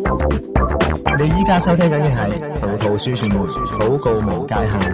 你依家收聽緊嘅係葡萄樹傳媒禱告無界限。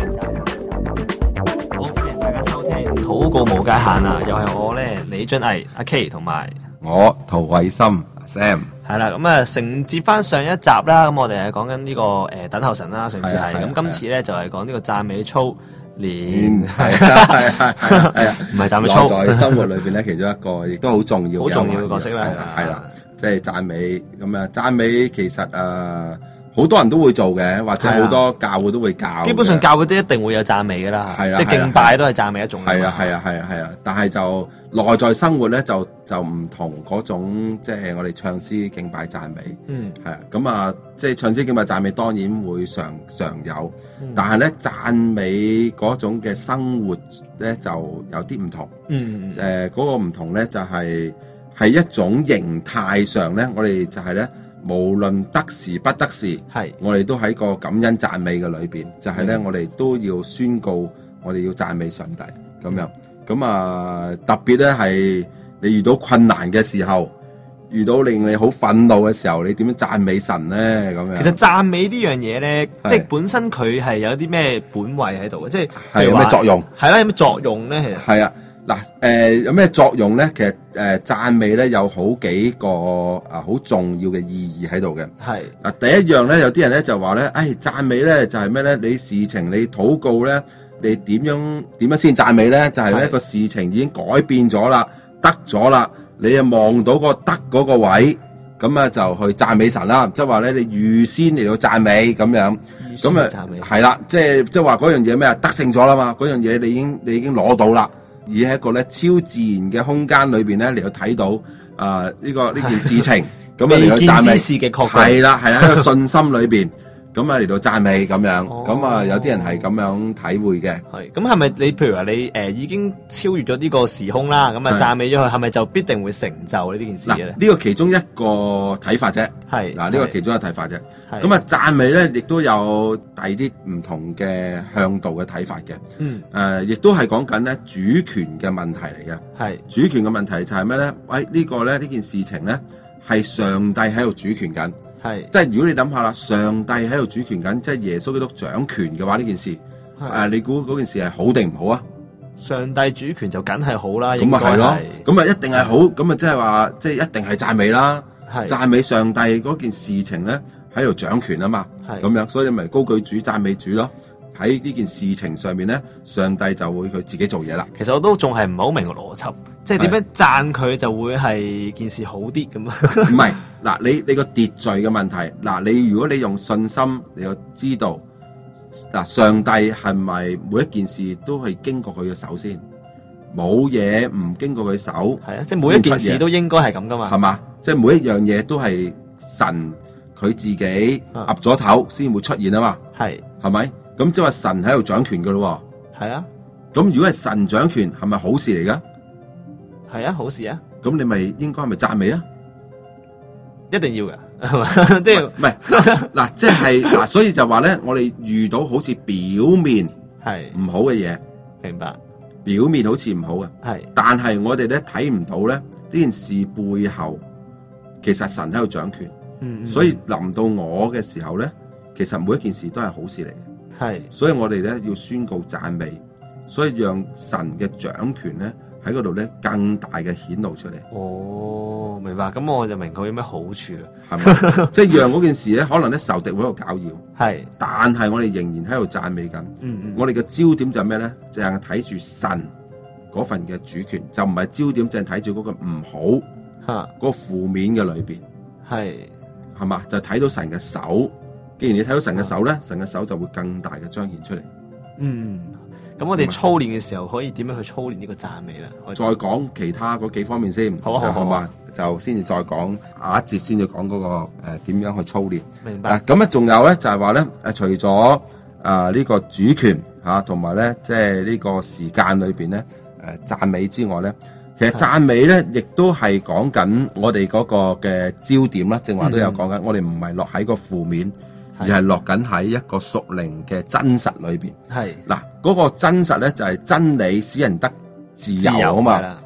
好，歡迎大家收聽禱告無界限啊！又係我咧李俊毅阿 K 同埋我陶偉森 Sam。 係啦，咁啊承接翻上一集啦，咁我哋係講緊呢個等候神啦，上次係咁，今次咧就係講呢個讚美操練，係啊，唔係讚美操， 在生活裏邊咧，其中一個亦都好重要嘅角色啦， 係啦，即係讚美咁啊！讚美其實好多人都會做嘅，或者好多教會都會教。 基本上教會都一定會有讚美噶啦，即係敬拜都係讚美一種。 係啊，但係就內在生活咧就唔同嗰種，即係我哋唱詩敬拜讚美。係啊，咁啊，即係唱詩敬拜讚美當然會常有，但係咧讚美嗰種嘅生活咧就有啲唔同。嗰個唔同咧就係一種形態上咧，我哋就係咧。無論得時不得時，我哋都喺個感恩讚美嘅裏邊，就係咧，我哋都要宣告，我哋要讚美上帝咁樣。咁啊，特別咧係你遇到困難嘅時候，遇到令你好憤怒嘅時候，你點樣讚美神咧？咁樣。其實讚美呢樣嘢咧，即係本身佢係有啲咩本位喺度嘅，即係有咩作用？ 係啦，有咩作用咧？其實係啊。嗱，有咩作用咧？其實讚美咧有好幾個好重要嘅意義喺度嘅。係嗱，第一樣咧，有啲人咧就話咧，讚美咧就係咩咧？你事情你禱告咧，你點樣先讚美咧？就係咧個事情已經改變咗啦，得咗啦，你又望到個得嗰個位，咁啊就去讚美神啦。即係話咧，你預先嚟到讚美咁樣，咁啊係啦，即係話嗰樣嘢咩啊？得勝咗啦嘛，嗰樣嘢你已經攞到啦。而喺一個咧超自然嘅空間裏邊咧，嚟到睇到呢件事情，咁啊嚟到讚美嘅確係啦，係喺個信心裏邊，咁啊嚟到讚美咁樣，咁啊有啲人係咁樣體會嘅。係，咁係咪你譬如話你已經超越咗呢個時空啦，咁啊讚美咗佢，係咪就必定會成就呢件事嘅咧？呢個其中一個睇法啫。係嗱，呢個其中一個睇法啫。咁啊讚美咧，亦都有第二啲唔同嘅向度嘅睇法嘅。亦都係講緊咧主權嘅問題嚟嘅。係主權嘅問題就係咩咧？呢件事情咧係上帝喺度主權緊。係，即係如果你諗下啦，上帝喺度主權緊，即係耶穌基督掌權嘅話，呢件事，你估嗰件事係好定唔好啊？上帝主權就梗係好啦，咁啊係咯，咁啊一定係好，咁啊即係話，即係一定係讚美啦，讚美上帝嗰件事情咧喺度掌權啊嘛，咁樣，所以咪高舉主讚美主咯。喺呢件事情上面咧，上帝就會佢自己做嘢啦。其實我都仲係唔係好明個邏輯，即係點樣讚佢就會係件事好啲咁啊？唔係，嗱你個秩序嘅問題，嗱你如果你用信心，你要知道嗱上帝係咪每一件事都係經過佢嘅手先？冇嘢唔經過佢手，係啊，即係每一件事都應該係咁噶嘛？係嘛？即係每一樣嘢都係神佢自己岌咗頭先會出現啊嘛？係咪？咁即係話神喺度掌權噶咯，係啊。咁如果係神掌權，係咪好事嚟噶？係啊，好事啊。咁你咪應該係咪讚美啊？一定要噶，係嘛？都要。唔係嗱，即係嗱，所以就話咧，我哋遇到好似表面係唔好嘅嘢，明白？表面好似唔好嘅，係。但係我哋咧睇唔到咧呢件事背後，其實神喺度掌權。所以臨到我嘅時候咧，其實每一件事都係好事嚟嘅。係，所以我哋咧要宣告讚美，所以讓神嘅掌權咧喺嗰度咧更大嘅顯露出嚟。哦，明白，咁我就明佢有咩好處啦，係咪？即係讓嗰件事咧，可能咧仇敵會喺度攪擾，係，但係我哋仍然喺度讚美緊。我哋嘅焦點就係咩咧？就係睇住神嗰份嘅主權，就唔係焦點，淨係睇住嗰個唔好吓，嗰個負面嘅裏邊，係嘛？就睇到神嘅手。既然你睇到神嘅手咧，神嘅手就會更大嘅彰顯出嚟。咁我哋操練嘅時候可以點樣去操練呢個讚美咧？再講其他嗰幾方面先，好嘛？就先至再講下一節，先至講嗰個點樣去操練。明白。咁咧仲有咧就係話咧除咗呢個主權吓，同埋咧即係呢個時間裏邊咧讚美之外咧，其實讚美咧亦都係講緊我哋嗰個嘅焦點啦。正話都有講緊，我哋唔係落喺個負面。而係落緊喺一個屬靈嘅真實裏邊。係嗱，嗰個真實咧就係真理使人得自由啊嘛。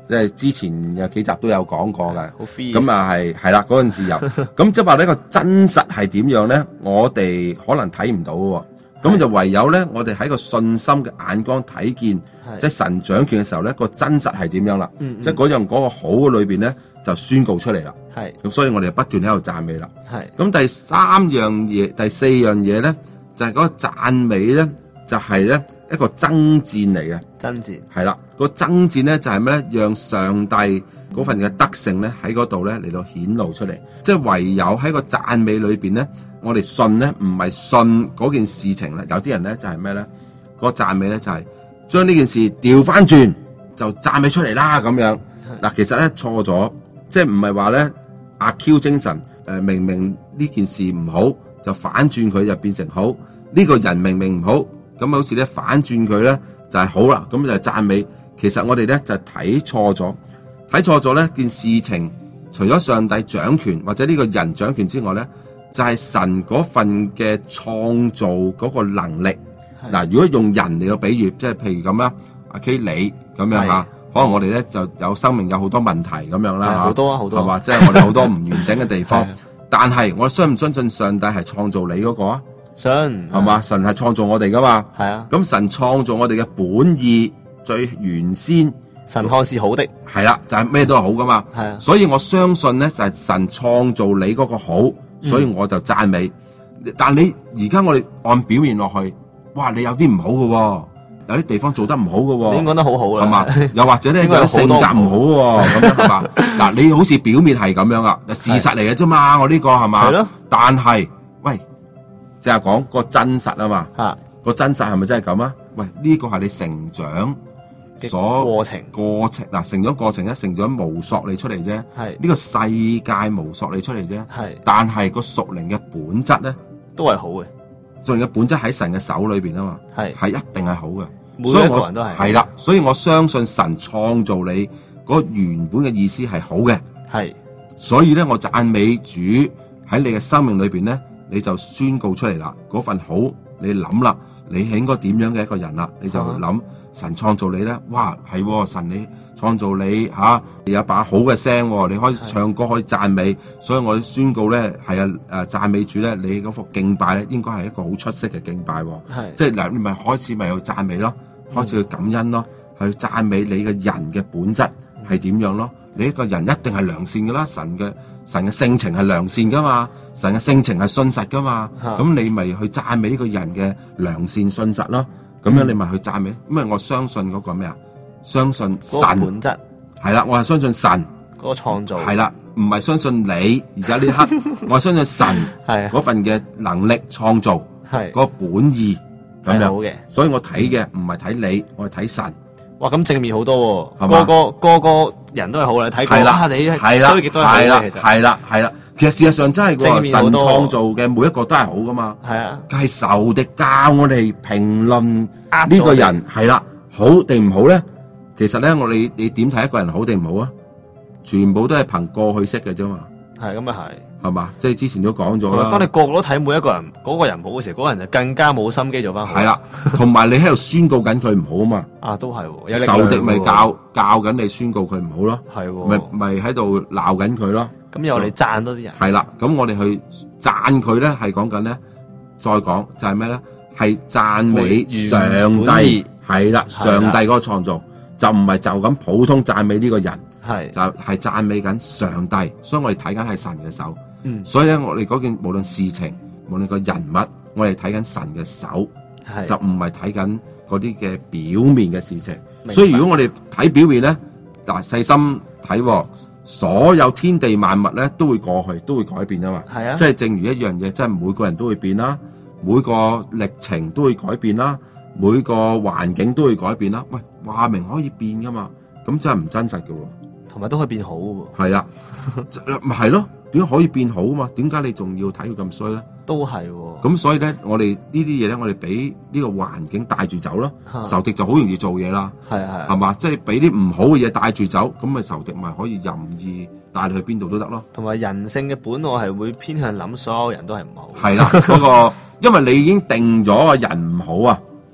即係之前有幾集都有講過嘅。 好 free。 咁啊係啦，嗰陣自由。咁即係話呢個真實係點樣咧？我哋可能睇唔到喎。咁就唯有咧，我哋喺個信心嘅眼光睇見，即係神掌權嘅時候咧，個真實係點樣啦？即係嗰個好嘅裏邊咧，就宣告出嚟啦。係。咁所以我哋不斷喺度讚美啦。係。咁第四樣嘢咧，就係嗰個讚美咧，就係咧一個爭戰嚟嘅。爭戰。係啦，個爭戰咧就係咩咧？讓上帝嗰份嘅德性咧喺嗰度咧嚟到顯露出嚟。即係唯有喺個讚美裏邊咧。我哋信咧，唔係信嗰件事情咧。有啲人咧就係咩咧？嗰個讚美咧就係將呢件事調翻轉，就讚美出嚟啦咁樣。嗱，其實咧錯咗，即係唔係話咧阿 Q 精神明明呢件事唔好，就反轉佢就變成好。呢個人明明唔好，咁好似咧反轉佢咧就係好啦，咁就係讚美。其實我哋咧就睇錯咗咧件事情，除咗上帝掌權或者呢個人掌權之外咧。就係神嗰份嘅創造嗰個能力。嗱，如果用人嚟到比喻，即係譬如咁啦，阿 K 你咁樣嚇，可能我哋咧就有生命有好多問題咁樣啦嚇，好多係嘛？即係我哋好多唔完整嘅地方。但係我相唔相信上帝係創造你嗰個啊？信係嘛？神係創造我哋噶嘛？係啊。咁神創造我哋嘅本意最原先，神看是好的。係啦，就係咩都係好噶嘛。係啊。所以我相信咧，就係神創造你嗰個好。所以我就讚美，但你而家我哋按表面落去，哇！你有啲唔好嘅，有啲地方做得唔好嘅，你講得好好啦，係嘛？又或者咧有性格唔好，咁樣係嘛？嗱，你好似表面係咁樣啊，事實嚟嘅啫嘛，我呢個係嘛？係咯。但係，喂，就係講個真實啊嘛，個真實係咪真係咁啊？喂，呢個係你成長過程嗱，成長過程咧，成長模塑你出嚟啫。係呢個世界模塑你出嚟啫。係，但係個屬靈嘅本質咧，都係好嘅。屬靈嘅本質喺神嘅手裏邊啊嘛。係一定係好嘅。每一個人都係啦，所以我相信神創造你嗰原本嘅意思係好嘅。係，所以咧我讚美主喺你嘅生命裏邊咧，你就宣告出嚟啦。嗰份好，你諗啦，你係應該點樣嘅一個人啦，你就諗。神創造你咧，哇，係神你創造你吓，你有把好嘅聲，你可以唱歌，可以讚美，所以我宣告咧，係讚美主咧，你嗰幅敬拜咧，應該係一個好出色嘅敬拜，即係嗱，你咪開始咪去讚美咯，開始去感恩咯，去讚美你嘅人嘅本質係點樣咯，你一個人一定係良善噶啦，神嘅性情係良善噶嘛，神嘅性情係信實噶嘛，咁你咪去讚美呢個人嘅良善信實咯。咁樣你咪去讚美，因為我相信嗰個咩啊？相信神本質係啦，我係相信神嗰個創造係啦，唔係相信你而家呢刻，我係相信神係嗰份嘅能力創造係嗰個本意咁樣好嘅，所以我睇嘅唔係睇你，我係睇神。哇，咁正面好多喎，個個人都係好啦，睇過啦，你衰極都係好嘅，其實係啦。其實事實上真係神創造嘅每一個都係好噶嘛，係啊，係仇敵教我哋評論呢個人係啦，好定唔好咧？其實咧，你點睇一個人好定唔好啊？全部都係憑過去式嘅啫嘛。係咁啊，係嘛？即係之前都講咗啦。當你個個都睇每一個人嗰個人唔好嘅時候，嗰個人就更加冇心機做翻好。係啦，同埋你喺度宣告緊佢唔好啊嘛。啊，都係喎，仇敵咪教緊你宣告佢唔好咯。係喎，咪喺度鬧緊佢咯。咁又你讚多啲人。係啦，咁我哋去讚佢咧，係講緊咧，再講就係咩咧？係讚美上帝，係啦，上帝嗰個創造，就唔係就咁普通讚美呢個人。係就係讚美緊上帝，所以我哋睇緊係神嘅手。所以咧，我哋嗰件無論事情，無論個人物，我哋睇緊神嘅手，就唔係睇緊嗰啲嘅表面嘅事情。所以如果我哋睇表面咧，嗱，細心睇，所有天地萬物咧都會過去，都會改變啊嘛。係啊，即係正如一樣嘢，即係每個人都會變啦，每個歷程都會改變啦，每個環境都會改變啦。喂，話明可以變噶嘛，咁真係唔真實噶喎。同埋都可以變好喎。係啊，咪係咯？點解可以變好啊嘛？點解你仲要睇佢咁衰咧？都係喎。咁所以咧，我哋呢啲嘢咧，我哋俾呢個環境帶住走咯。仇敵就好容易做嘢啦。係嘛？即係俾啲唔好嘅嘢帶住走，咁咪仇敵咪可以任意帶你去邊度都得咯。同埋人性嘅本我係會偏向諗所有人都係唔好。係啦，嗰個因為你已經定咗個人唔好啊。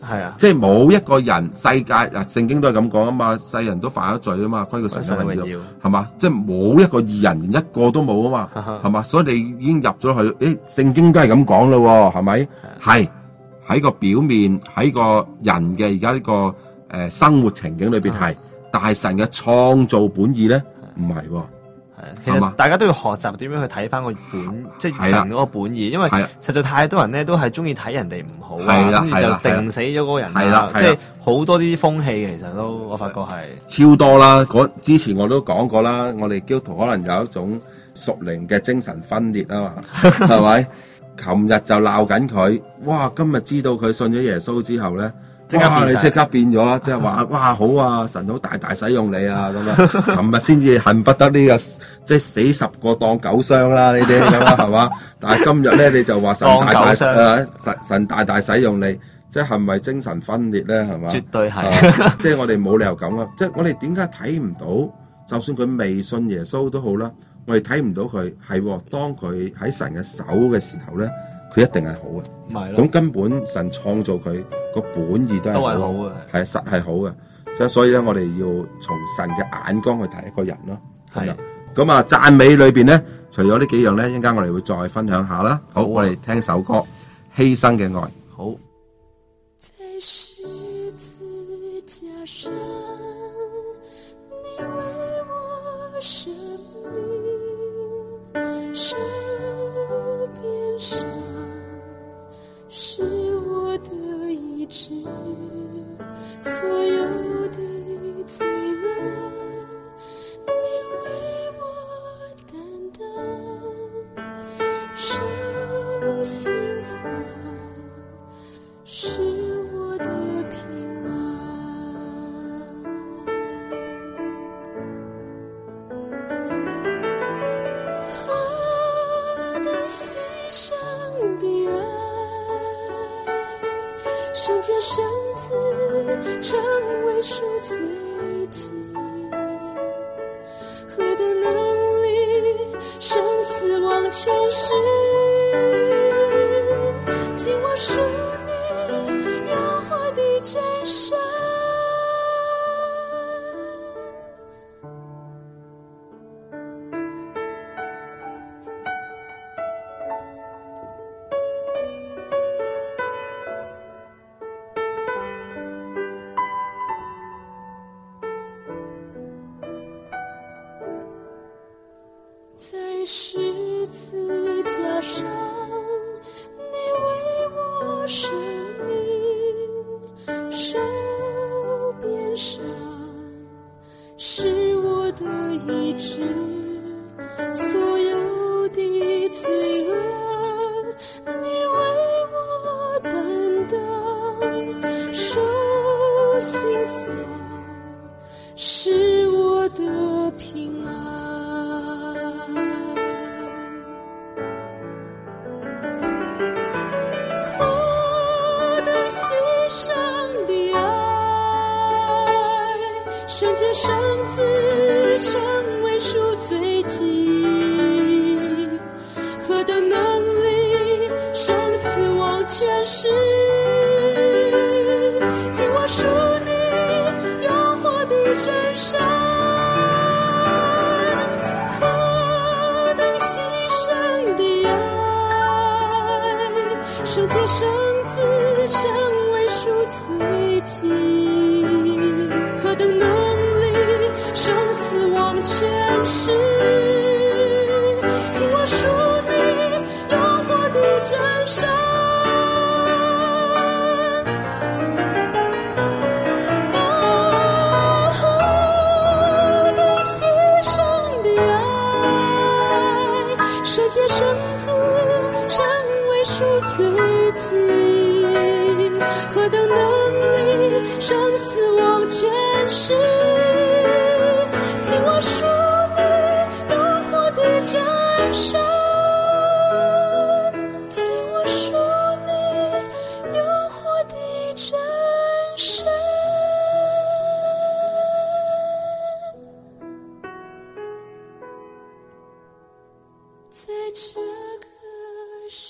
係啊， 即係冇一個人世界嗱，聖經都係咁講啊嘛，世人都犯咗罪啊嘛，虧佢神嘅榮耀，係嘛？即係冇一個義人，連一個都冇啊嘛，係嘛？所以你已經入咗去，聖經都係咁講咯，係咪？係喺個表面，喺個人嘅而家呢個生活情景裏邊係，但係神嘅創造本意咧唔係喎。 其實大家都要學習點樣去睇翻個本，即係神嗰個本意，因為實在太多人咧都係中意睇人哋唔好啊，跟住就定死咗嗰個人啦，即係好多啲風氣，其實都我發覺係超多啦。之前我都講過啦，我哋基督徒可能有一種屬靈嘅精神分裂啊嘛，係咪？琴日就鬧緊佢，哇！今日知道佢信咗耶穌之後咧。哇！你即刻變咗啦，即係話哇好啊，神好大大使用你啊咁樣。琴日先至恨不得呢個即係死10個當9傷啦呢啲咁啦，係嘛？但係今日咧你就話神大大使用你，即係咪精神分裂咧？係嘛？ 絕對係， 即係我哋冇理由咁啊！即係我哋點解睇唔到？就算佢未信耶穌都好啦，我哋睇唔到佢係當佢喺神嘅手嘅時候咧。佢一定係好嘅，咁根本神創造佢個本意都係好嘅，係實係好嘅，所以咧我哋要從神嘅眼光去睇一個人咯。係啦，咁啊讚美裏邊咧，除咗呢幾樣咧，一陣間我哋會再分享下啦。好，我哋聽首歌《犧牲嘅愛》。好。在十字架上，你為我捨命，手邊上是我的意志，所有的罪惡你為我擔當，受刑罰是我的平安。何等犧牲的愛，聖潔聖子成為贖罪祭，何等能力，生死忘全是，今我屬你陽火的真神。在十字架上，你為我捨命，受鞭傷是我的意志，所有的罪惡你為我擔當，受刑罰是我的平安。聖潔聖子成為贖罪祭，何等能力，生死忘全是，今我屬你永活的真神。何等犧牲的愛，聖潔聖子成為贖罪祭，何等能力，生死忘全是，今我屬你永活的真神。何等犧牲的愛，聖潔聖子成為贖罪祭，何等能力，生死忘全是，今我屬你永活的真神，今我屬你永活的真神。在這個時刻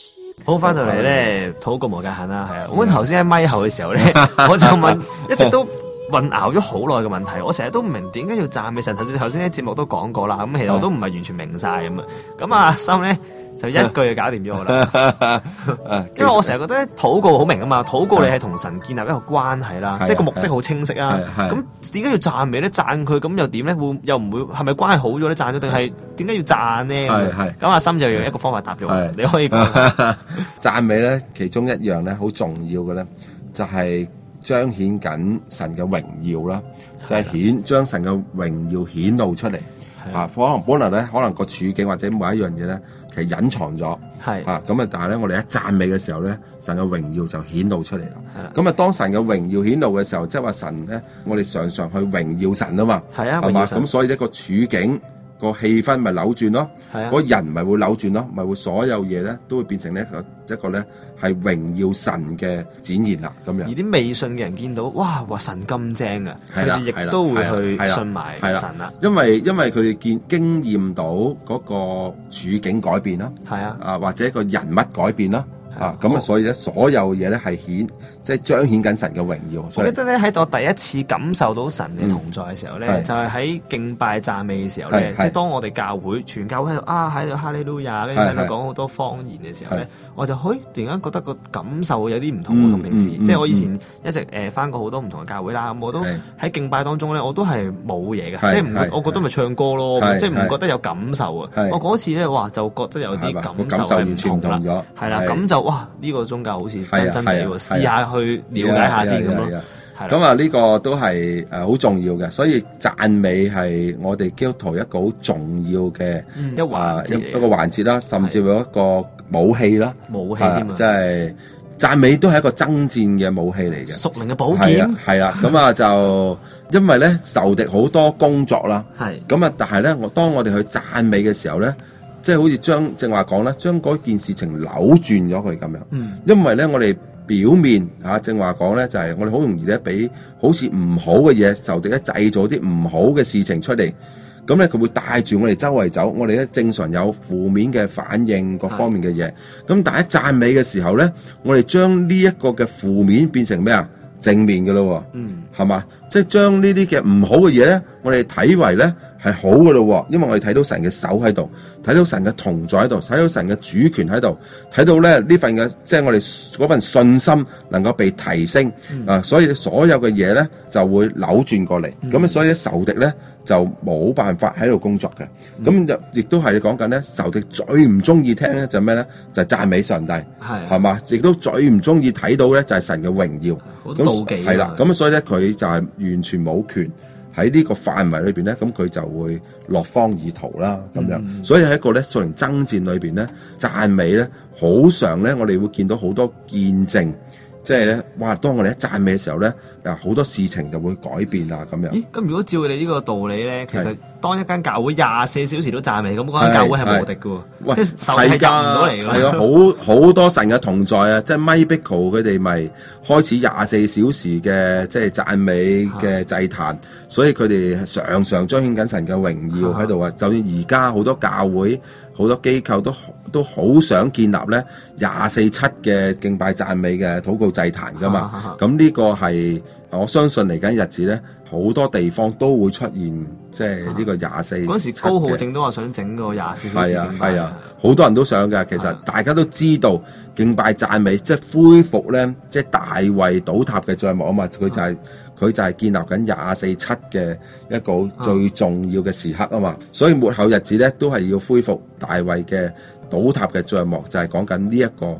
好，翻到嚟咧，禱告無界限啦，係啊。咁頭先喺咪後嘅時候咧，我就問，一直都混淆咗好耐嘅問題，我成日都唔明點解要讚美神。頭先喺節目都講過啦，咁其實我都唔係完全明晒咁啊。咁阿心咧就一句就搞掂咗我啦。因為我成日覺得禱告好明啊嘛，禱告你係同神建立一個關係啦，即係個目的好清晰啊。咁點解要讚美咧？讚佢咁又點咧？又唔會係咪關係好咗咧？讚咗定係點解要讚咧？咁阿心就用一個方法答咗我，你可以講。 讚美咧，其中一樣咧好重要嘅咧，就係彰顯緊神嘅榮耀啦，就係將神嘅榮耀顯露出嚟。可能本來咧，可能個處境或者每一樣嘢咧，其實隱藏咗。咁啊，但係咧，我哋一讚美嘅時候咧，神嘅榮耀就顯露出嚟啦。咁啊，當神嘅榮耀顯露嘅時候，即係話神咧，我哋常常去榮耀神啊嘛。係嘛？咁所以呢個處境個氣氛咪扭轉咯，嗰人咪會扭轉咯，咪會所有嘢咧都會變成呢一個咧係榮耀神嘅展現啦，咁樣。而啲未信嘅人見到，哇神咁正啊，佢哋亦都會去信埋神啦。 因為佢哋經驗到嗰個處境改變啦，或者個人物改變啦。咁所以咧，所有嘢咧係即係彰顯緊神嘅榮耀。 我記得咧，喺我第一次感受到神嘅同在嘅時候咧，就係喺敬拜讚美嘅時候咧，即係當我哋教會全教會喺度喺度哈利路亞，跟住喺度講好多方言嘅時候咧，我就突然間覺得個感受有啲唔同喎，同平時。即係我以前一直返過好多唔同嘅教會啦，咁我都喺敬拜當中咧，我都係冇嘢嘅，即係唔會，我覺得咪唱歌咯，即係唔覺得有感受啊。我嗰次咧，哇就覺得有啲感受係唔同啦，係啦，咁就哇呢個宗教好似真地喎，試下去了解下先咁咯。 咁啊，呢個都係好重要嘅，所以讚美係我哋基督徒一個好重要嘅一個環節啦，甚至乎一個武器啦， 武器添啊， 即係讚美都係一個爭戰嘅武器嚟嘅， 屬靈嘅寶劍。 係啦，咁啊就因為咧仇敵好多工作啦，咁啊，但係咧當我哋去讚美嘅時候咧，即係好似正話講咧，將嗰件事情扭轉咗佢咁樣。因為咧我哋表面正話講咧，就係我哋好容易咧俾好似唔好嘅嘢，仇敵咧製造啲唔好嘅事情出嚟。咁咧佢會帶住我哋周圍走，我哋咧正常有負面嘅反應各方面嘅嘢。咁但係喺讚美嘅時候咧，我哋將呢一個嘅負面變成咩啊？正面嘅咯，係嘛？即係將呢啲嘅唔好嘅嘢咧，我哋睇為咧係好嘅咯，因為我哋睇到神嘅手喺度，睇到神嘅同在喺度，睇到神嘅主權喺度，睇到咧呢份嘅即係我哋嗰份信心能夠被提升所以所有嘅嘢咧就會扭轉過嚟，咁所以咧仇敵咧就冇辦法喺度工作嘅。咁就亦都係講緊咧仇敵最唔中意聽咧就係咩咧？就係讚美上帝，係嘛？亦都最唔中意睇到咧就係神嘅榮耀。係啦，咁所以咧佢就係完全冇權喺呢個範圍裏邊咧，咁佢就會落荒而逃啦，咁樣。所以喺一個咧屬靈爭戰裏邊咧，讚美咧好常咧，我哋會見到好多見證，即係咧，哇！當我哋一讚美嘅時候咧，好多事情就會改變啊，咁樣。 咦？咁如果照你呢個道理咧，其實當一間教會24小時都讚美，咁嗰間教會係無敵嘅喎，即係仇敵係入唔到嚟嘅。 係啊，好多神嘅同在啊！即係 Mybico 佢哋咪開始24小時嘅即係讚美嘅祭壇，所以佢哋常常彰顯緊神嘅榮耀喺度啊！就算而家好多教會、好多機構都好想建立咧24/7嘅敬拜讚美嘅禱告祭壇噶嘛，咁呢個係我相信嚟緊日子咧，好多地方都會出現即係呢個24。 嗰時高浩正都話想整個24小時敬拜。 係啊，好多人都想㗎。其實大家都知道敬拜讚美即係恢復咧，即係大衛倒塌嘅帳幕啊嘛，佢就係建立緊24/7嘅一個最重要嘅時刻啊嘛，所以末後日子咧都係要恢復大衛嘅倒塌嘅帳幕，就係講緊呢一個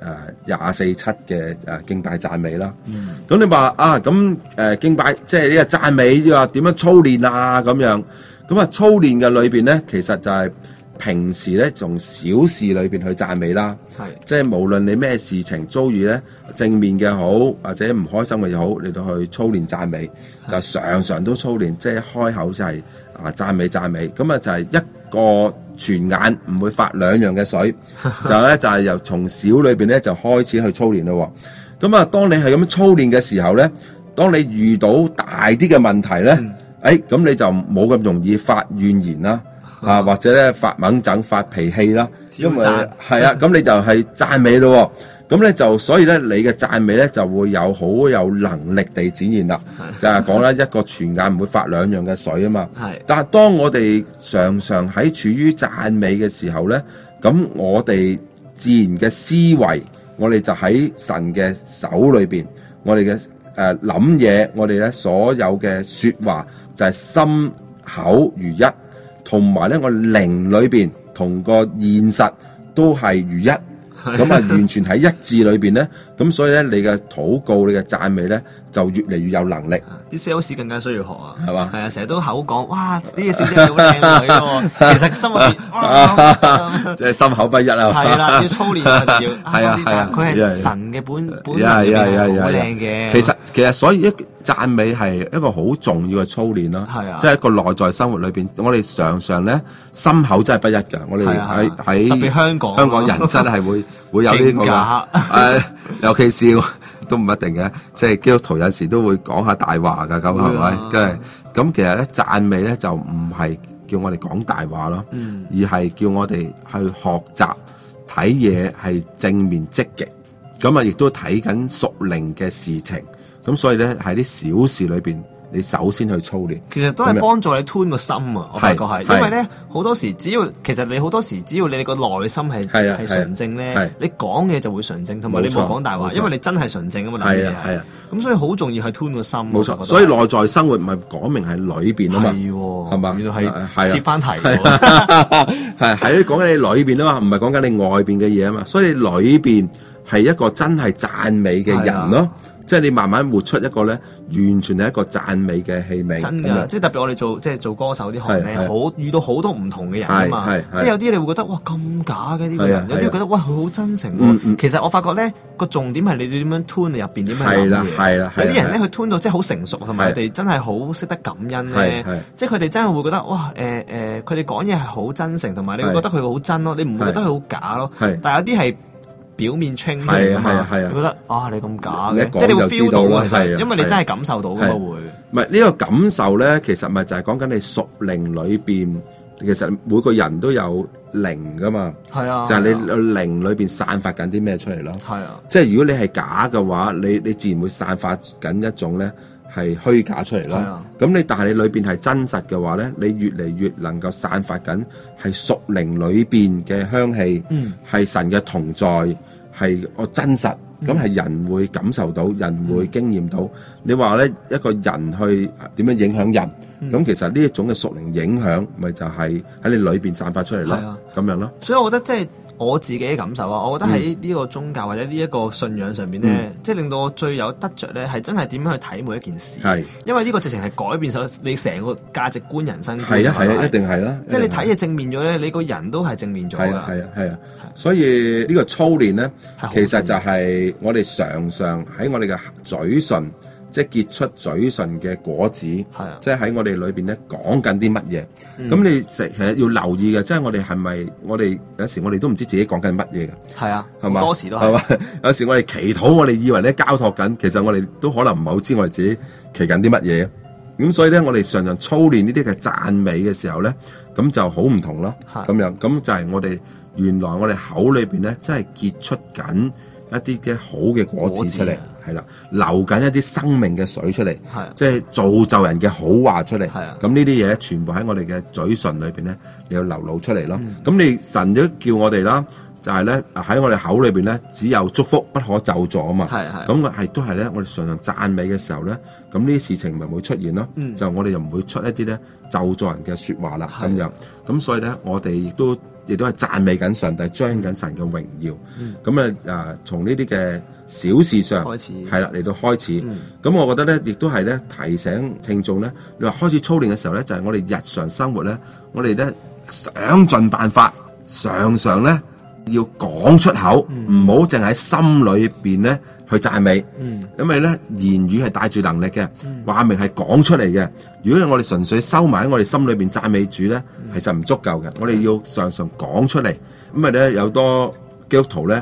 24/7嘅敬拜讚美啦。咁你話咁敬拜即係呢個讚美，你話點樣操練啊？咁樣咁啊，操練嘅裏邊咧，其實就係平時咧從小事裏邊去讚美啦。即係無論你咩事情遭遇咧，正面嘅好或者唔開心嘅又好，你都去操練讚美，就常常都操練，即係開口就係讚美。咁啊就係一個泉眼唔會發兩樣嘅水，就係由從小裏邊咧就開始去操練咯。咁啊，當你係咁樣操練嘅時候咧，當你遇到大啲嘅問題咧，咁你就冇咁容易發怨言啦， 或者咧發猛憎、發脾氣啦，因為係啊，咁你就係讚美咯。咁咧就所以咧，你嘅讚美咧就會有好有能力地展現啦。就係講啦，一個泉眼唔會發兩樣嘅水啊嘛。但係當我哋常常喺處於讚美嘅時候咧，咁我哋自然嘅思維，我哋就喺神嘅手裏邊，我哋嘅諗嘢，我哋咧所有嘅說話就係心口如一，同埋咧我靈裏邊同個現實都係如一。咁啊，完全喺一致裏邊咧，咁所以咧，你嘅禱告、你嘅讚美咧，就越嚟越有能力。 啲 sales 更加需要學啊， 係嘛？ 係啊，成日都口講，哇！呢個小姐好靚女喎，其實心入邊，哇！ 即係心口不一啊。 係啦，要操練啊，要係啊，佢係神嘅本能入邊好靚嘅。 其實所以讚美係一個好重要嘅操練咯。係啊，即係一個內在生活裏邊，我哋常常咧心口真係不一㗎。我哋喺特別香港人真係會有呢個嘅。尤其是都唔一定嘅，即係基督徒有時都會講下大話㗎，咁係咪？咁其實咧讚美咧就唔係叫我哋講大話咯，而係叫我哋去學習睇嘢係正面積極，咁啊亦都睇緊屬靈嘅事情，咁所以咧喺啲小事裏邊，你首先去操練， 其實都係幫助你吞個心啊！我發覺係，因為咧好多時只要你好多時只要你個內心係純正咧，你講嘢就會純正，同埋你冇講大話，因為你真係純正啊嘛。係啊，咁所以好重要係吞個心。 冇錯，所以內在生活唔係講明係裏邊啊嘛，係嘛？ 原來係接翻題， 係講緊你裏邊啊嘛，唔係講緊你外邊嘅嘢啊嘛。所以你裏邊係一個真係讚美嘅人咯。即係你慢慢活出一個咧，完全係一個讚美嘅器皿。真㗎， 即係特別我哋做歌手啲行咧，遇到好多唔同嘅人啊嘛。即係有啲你會覺得哇咁假嘅呢個人，有啲覺得哇佢好真誠喎。其實我發覺咧個重點係你點樣 tune 你入邊點樣諗嘢。有啲人咧佢 tune 到即係好成熟，同埋佢哋真係好識得感恩咧。即係佢哋真係會覺得哇佢哋講嘢係好真誠，同埋你會覺得佢好真咯，你唔會覺得佢好假咯。但係有啲係表面清嘅嘛，你覺得你咁假嘅，即係你會 feel 到啊，其實因為你真係感受到㗎嘛會。 唔係呢個感受咧，其實咪就係講緊你屬靈裏邊，其實每個人都有靈㗎嘛。係啊，就係你靈裏邊散發緊啲咩出嚟咯。係啊，即係如果你係假嘅話，你自然會散發緊一種咧係虛假出嚟咯。咁但係你裏邊係真實嘅話咧，你越嚟越能夠散發緊係屬靈裏邊嘅香氣，係神嘅同在，係我真實。咁係人會感受到，人會經驗到。你話咧一個人去點樣影響人？咁其實呢一種嘅屬靈影響，咪就係喺你裏邊散發出嚟咯。咁樣咯。所以我覺得即係我自己嘅感受啊，我覺得喺呢個宗教或者呢一個信仰上邊咧，即係令到我最有得着咧，係真係點樣去睇每一件事。係，因為呢個直情係改變咗你成個價值觀、人生觀。 係啊，一定係啦。 即係你睇嘢正面咗咧，你個人都係正面咗㗎。 係啊。所以呢個操練咧，其實就係我哋常常喺我哋嘅嘴唇，即係結出嘴唇嘅果子，即係喺我哋裏邊咧講緊啲乜嘢。咁你其實要留意嘅，即係我哋係咪我哋有時我哋都唔知自己講緊乜嘢嘅。 係啊， 係嘛？ 多時都係嘛。 有時我哋祈禱，我哋以為咧交託緊，其實我哋都可能唔係好知我哋自己祈緊啲乜嘢。咁所以咧，我哋常常操練呢啲嘅讚美嘅時候咧，咁就好唔同咯。咁樣，咁就係我哋原來我哋口裏邊咧，真係結出緊一啲嘅好嘅果子出嚟，係啦，流緊一啲生命嘅水出嚟，即係造就人嘅好話出嚟。咁呢啲嘢全部喺我哋嘅嘴唇裏邊咧，你要流露出嚟咯。咁你神都叫我哋啦。就係咧喺我哋口裏邊咧，只有祝福不可咒詛啊嘛。咁都係咧，我哋常常讚美嘅時候咧，咁呢啲事情咪會出現咯。就我哋又唔會出一啲咧咒詛人嘅説話啦。咁樣咁所以咧，我哋亦都係讚美緊上帝，彰緊神嘅榮耀。咁從呢啲嘅小事上開始係啦，嚟到開始。咁我覺得咧，亦都係咧提醒聽眾咧，你話開始操練嘅時候咧，就係我哋日常生活咧，我哋咧想盡辦法，常常咧。要講出口，唔好淨喺心裏邊咧去讚美，因為咧言語係帶住能力嘅，話明係講出嚟嘅。如果我哋純粹收埋喺我哋心裏邊讚美主咧，其實唔足夠嘅。我哋要常常講出嚟。咁咧有多基督徒咧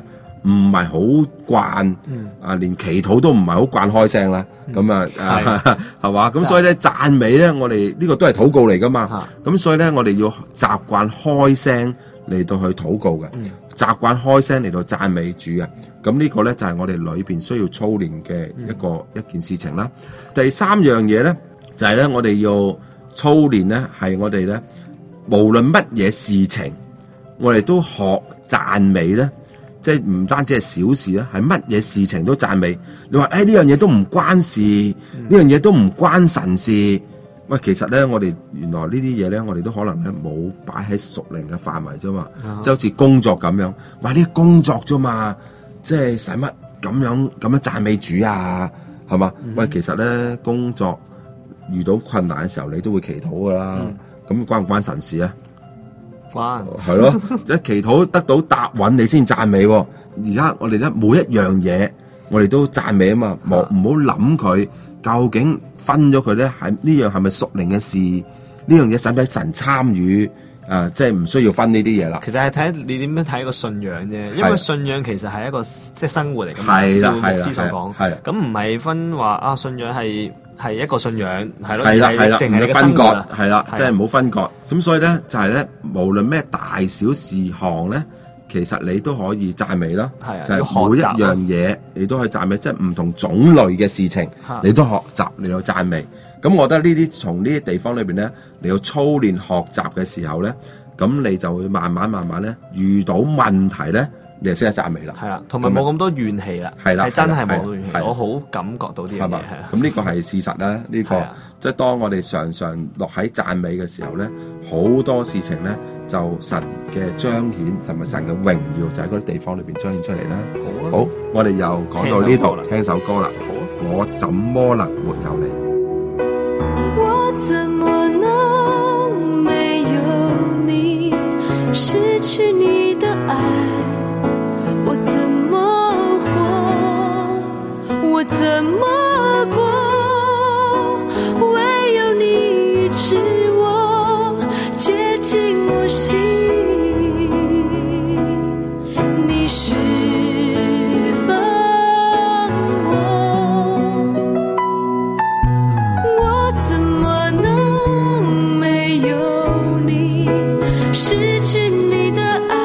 唔係好慣，連祈禱都唔係好慣開聲啦。咁係嘛？咁所以咧讚美咧，我哋呢個都係禱告嚟噶嘛。咁所以咧，我哋要習慣開聲嚟到去禱告嘅，習慣開聲嚟到讚美主嘅。咁呢個咧就係我哋裏邊需要操練嘅一件事情啦。第3樣嘢咧就係咧，我哋要操練咧，係我哋咧無論乜嘢事情，我哋都學讚美咧。即係唔單止係小事啦，係乜嘢事情都讚美。你話呢樣嘢都唔關事，呢樣嘢都唔關神事。喂，其實咧，我哋原來呢啲嘢咧，我哋都可能咧冇擺喺屬靈嘅範圍啫嘛。即係好似工作咁樣，話呢工作啫嘛，即係使乜咁樣讚美主啊？係嘛？喂，其實咧工作遇到困難嘅時候，你都會祈禱噶啦。咁關唔關神事啊？係咯，即係祈禱得到答允，你先讚美。而家我哋咧每一樣嘢，我哋都讚美啊嘛，唔好諗佢究竟分咗佢咧，係呢樣係咪屬靈嘅事？呢樣嘢使唔使神參與？即係唔需要分呢啲嘢啦。 其實係睇你點樣睇一個信仰啫，因為信仰其實係一個即係生活嚟㗎嘛。 係啦， 牧師所講，咁唔係分話信仰係一個信仰，係咯， 係啦， 淨係你嘅生活， 係啦，即係唔好分割。咁所以咧就係咧，無論咩大小事項咧，其實你都可以讚美啦。就係每一樣嘢你都可以讚美，即係唔同種類嘅事情，你都學習你有讚美。咁我覺得呢啲從呢啲地方裏邊咧，你要操練學習嘅時候咧，咁你就會慢慢咧遇到問題咧，你就識得讚美啦。係啦， 同埋冇咁多怨氣啦。係啦，係真係冇咁多怨氣。我好感覺到啲嘢。係嘛？ 咁呢個係事實啦。呢個即係當我哋常常落喺讚美嘅時候咧，好多事情咧就神嘅彰顯，同埋神嘅榮耀就喺嗰啲地方裏邊彰顯出嚟啦。好，我哋又講到呢度，聽首歌啦。我怎麼能沒有你？ 怎麼能沒有你，失去你的愛？我怎麼活？我怎麼過？唯有你知我，接近我心，你是失去你的愛。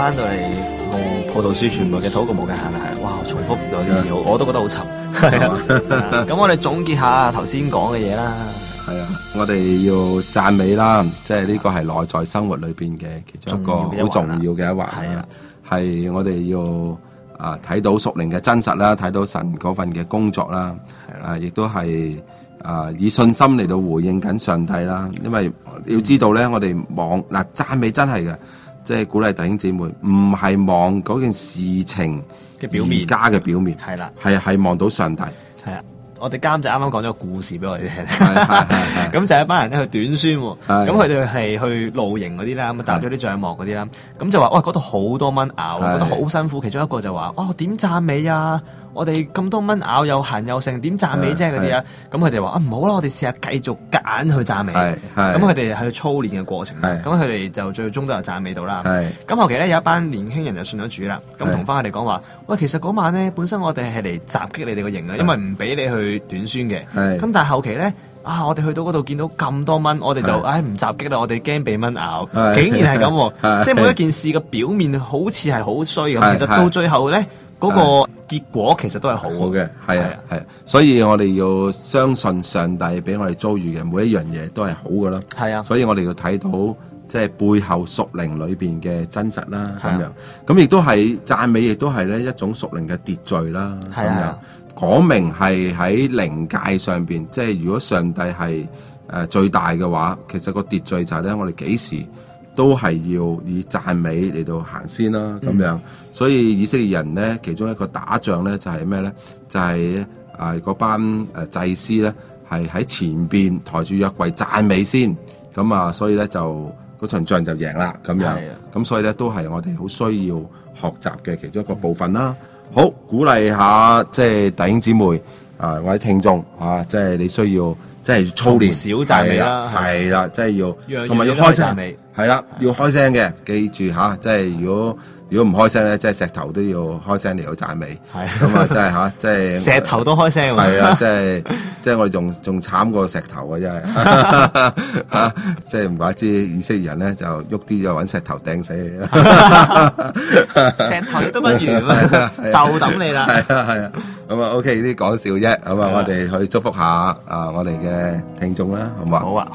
翻到嚟夢葡萄樹傳媒嘅禱告無界限啊，係哇，重複咗啲詞，我都覺得好沉。係啊，咁我哋總結下頭先講嘅嘢啦。 係啊，我哋要讚美啦，即係呢個係內在生活裏邊嘅其中一個好重要嘅一環。係啊，係我哋要睇到屬靈嘅真實啦，睇到神嗰份嘅工作啦，亦都係以信心嚟到回應緊上帝啦。因為要知道咧，我哋望讚美真係嘅，即係鼓勵弟兄姊妹，唔係望嗰件事情嘅表面，而家嘅表面係啦， 係望到上帝。 係啊。我哋監製啱啱講咗個故事俾我哋聽，咁就係一班人咧去短宣，咁佢哋係去露營嗰啲啦，咁搭咗啲帳幕嗰啲啦，咁就話哇嗰度好多蚊咬，覺得好辛苦。其中一個就話點讚美啊？我哋咁多蚊咬又痕又剩，點讚美啫嗰啲啊？咁佢哋話唔好啦，我哋試下繼續夾硬去讚美。咁佢哋喺操練嘅過程，咁佢哋就最終都有讚美到啦。咁後期咧有一班年輕人就信咗主啦，咁同翻佢哋講話，喂，其實嗰晚咧本身我哋係嚟襲擊你哋個營啊，因為唔俾你去短宣嘅。咁但係後期咧我哋去到嗰度見到咁多蚊，我哋就唔襲擊啦，我哋驚俾蚊咬。竟然係咁，即係每一件事嘅表面好似係好衰咁，其實到最後咧嗰個結果其實都係好嘅。係啊，所以我哋要相信上帝俾我哋遭遇嘅每一樣嘢都係好噶啦。係啊，所以我哋要睇到即係背後屬靈裏邊嘅真實啦，咁樣咁亦都係讚美，亦都係咧一種屬靈嘅秩序啦，咁樣講明係喺靈界上邊，即係如果上帝係最大嘅話，其實個秩序就係咧，我哋幾時都係要以讚美嚟到行先啦，咁樣。所以以色列人咧，其中一個打仗咧就係咩咧？就係嗰班祭司咧係喺前邊抬住約櫃讚美先，咁所以咧就嗰場仗就贏啦，咁樣。咁所以咧都係我哋好需要學習嘅其中一個部分啦。好，鼓勵下即係弟兄姊妹或者聽眾即係你需要即係操練少讚美啦， 係啦，即係要同埋要開聲，係啦，要開聲嘅，記住即係如果唔開聲咧，即係石頭都要開聲嚟到讚美，咁即係即係石頭都開聲， 係啊，即係我哋仲慘過石頭啊，真係即係唔怪之以色列人咧就喐啲就揾石頭掟死你， 石頭都不如，就等你啦， 係啊，咁OK 呢啲講笑啫，咁我哋去祝福下我哋嘅聽眾啦，好嘛？ 好啊。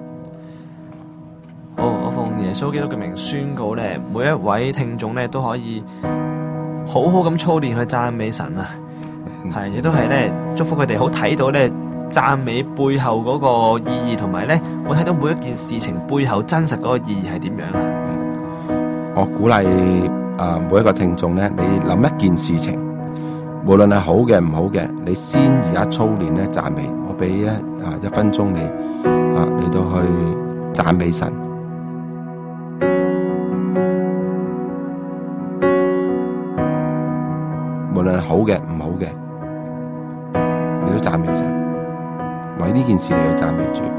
好，我奉耶穌基督嘅名宣告咧，每一位聽眾咧都可以好好咁操練去讚美神啊，係亦都係咧祝福佢哋好睇到咧讚美背後嗰個意義，同埋咧我睇到每一件事情背後真實嗰個意義係點樣啊？ 我鼓勵每一個聽眾咧，你諗一件事情，無論係好嘅唔好嘅，你先而家操練咧讚美。我俾一分鐘你嚟到去讚美神。無論係好嘅唔好嘅，你都讚美神，為呢件事你去讚美主。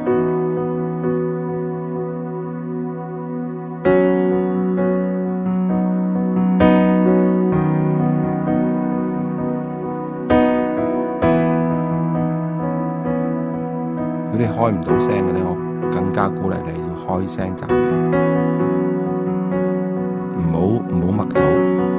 如果你開唔到聲嘅咧，我更加鼓勵你要開聲讚美，唔好默禱。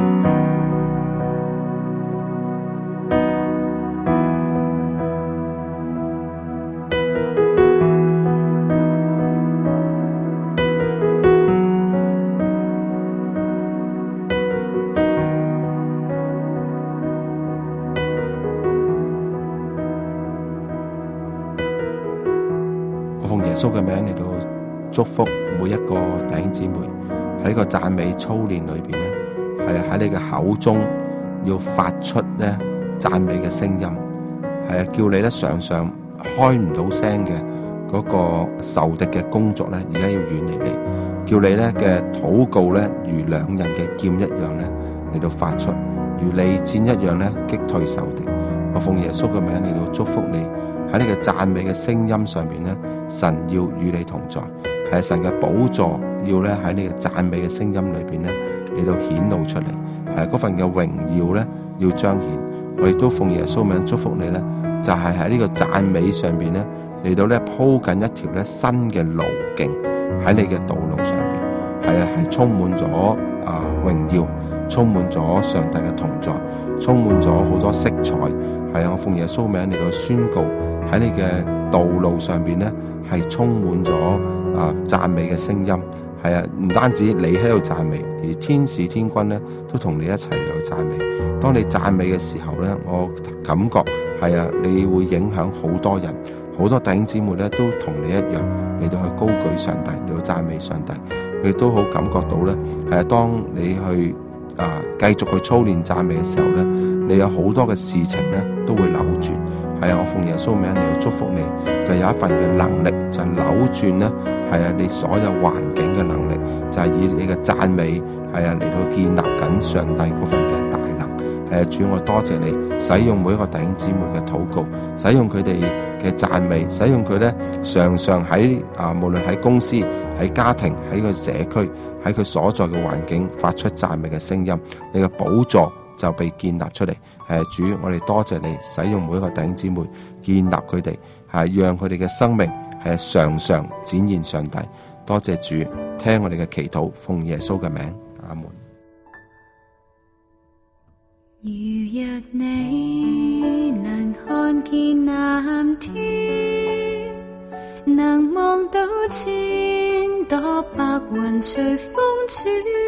奉耶穌嘅名嚟到祝福每一個弟兄姊妹喺呢個讚美操練裏邊咧，係喺你嘅口中要發出咧讚美嘅聲音，係叫你咧常常開唔到聲嘅嗰個仇敵嘅工作咧，而家要遠離你，叫你咧嘅禱告咧如兩刃嘅劍一樣咧嚟到發出，如利箭一樣咧擊退仇敵。我奉耶穌嘅名嚟到祝福你。喺呢個讚美嘅聲音上邊咧，神要與你同在，係神嘅寶座要咧喺呢個讚美嘅聲音裏邊咧嚟到顯露出嚟，係嗰份嘅榮耀咧要彰顯。我亦都奉耶穌名祝福你咧，就係喺呢個讚美上邊咧嚟到咧鋪緊一條咧新嘅路徑喺你嘅道路上邊，係充滿咗榮耀，充滿咗上帝嘅同在，充滿咗好多色彩。係啊，我奉耶穌名嚟到宣告喺你嘅道路上邊咧，係充滿咗讚美嘅聲音。係啊，唔單止你喺度讚美，而天使天軍咧都同你一齊嚟到讚美。當你讚美嘅時候咧，我感覺係啊，你會影響好多人，好多弟兄姊妹咧都同你一樣嚟到去高舉上帝，嚟到讚美上帝。佢都好感覺到咧，係啊，當你去繼續去操練讚美嘅時候咧，你有好多嘅事情咧都會扭轉。係啊，我奉耶穌名嚟到祝福你，就有一份嘅能力，就扭轉咧。係啊，你所有環境嘅能力，就係以你嘅讚美，係啊嚟到建立緊上帝嗰份嘅大能。係啊，主，我多謝你使用每一個弟兄姊妹嘅禱告，使用佢哋嘅讚美，使用佢咧常常喺無論喺公司、喺家庭、喺個社區、喺佢所在嘅環境發出讚美嘅聲音，你嘅寶座就被建立出嚟。主，我哋多謝你使用每一個弟兄姊妹，建立佢哋，係讓佢哋嘅生命係常常展現上帝。多謝主，聽我哋嘅祈禱，奉耶穌嘅名，阿門。 如若你能看見藍天，能望到千朵白雲隨風轉，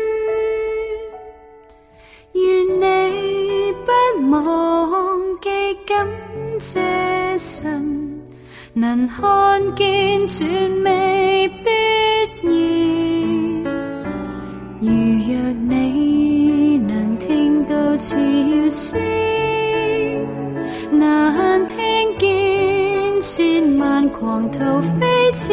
願你不忘記感謝神，能看見絕美必然。如若你能聽到潮聲，能聽見千萬狂濤飛濺，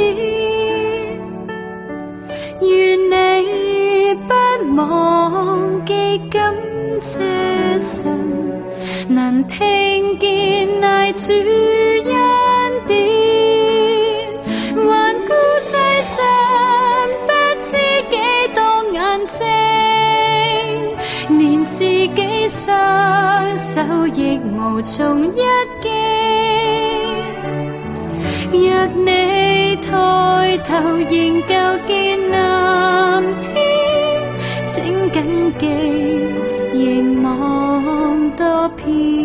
願你不忘記感謝神，能聽見愛主恩典，環顧世上不知幾多眼睛，連自己雙手亦無從一擊。若你抬頭仍舊見藍天，請緊記凝望多遍，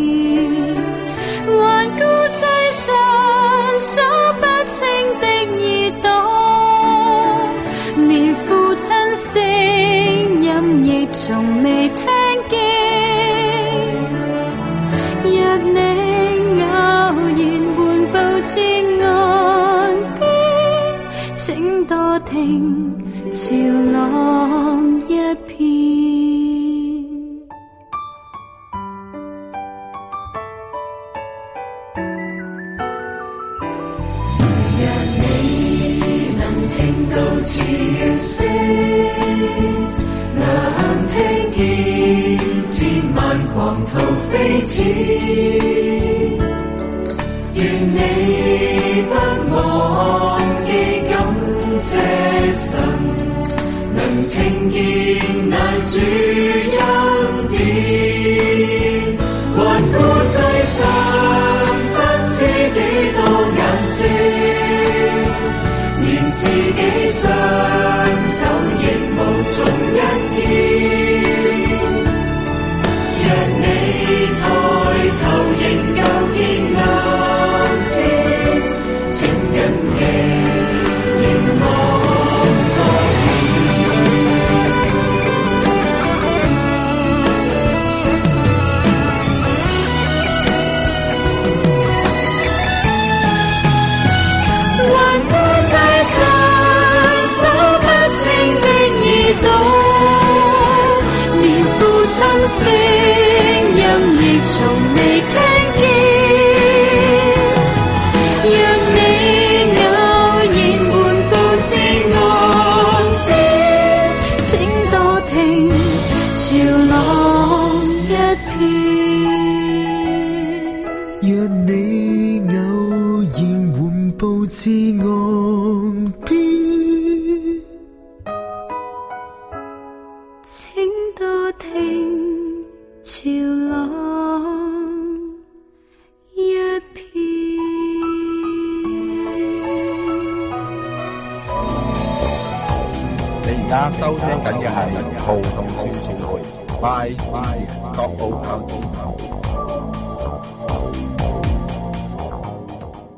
環顧世上數不清的耳朵，連父親聲音亦從未聽見。若你偶然緩步至岸邊，請多聽潮浪一片。潮聲，能聽見千萬狂濤飛濺，願你不忘記感謝神，能聽見愛主恩典，環顧世上不知幾多眼睛，連自己雙手亦無從一見。若你抬頭仍舊見藍天，請緊記凝望多環顧世上數不清的耳朵，連父親聲音亦從未聽見。若你偶然緩步至岸邊，請多聽潮浪一片。若你偶然緩步至岸邊，請多聽潮浪一片。 你而家收聽緊嘅係葡萄樹傳媒，拜拜，各澳